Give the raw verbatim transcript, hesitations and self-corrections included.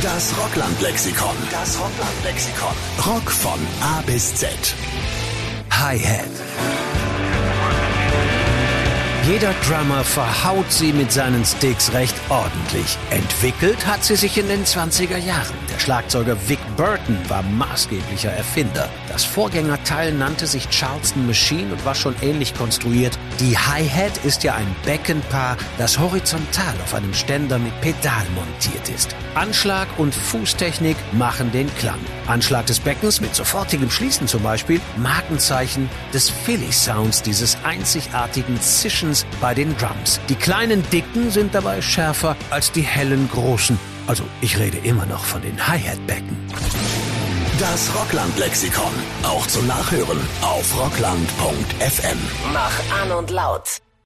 Das Rockland-Lexikon. Das Rockland-Lexikon. Rock von A bis Z. Hi-Hat. Jeder Drummer verhaut sie mit seinen Sticks recht ordentlich. Entwickelt hat sie sich in den zwanziger Jahren. Der Schlagzeuger Vic Burton war maßgeblicher Erfinder. Das Vorgängerteil nannte sich Charleston Machine und war schon ähnlich konstruiert. Die Hi-Hat ist ja ein Beckenpaar, das horizontal auf einem Ständer mit Pedal montiert ist. Anschlag und Fußtechnik machen den Klang. Anschlag des Beckens mit sofortigem Schließen zum Beispiel, Markenzeichen des Philly-Sounds, dieses einzigartigen Zischens bei den Drums. Die kleinen Dicken sind dabei schärfer als die hellen Großen. Also ich rede immer noch von den Hi-Hat-Becken. Das Rockland-Lexikon, auch zum Nachhören auf rockland punkt f m. Mach an und laut.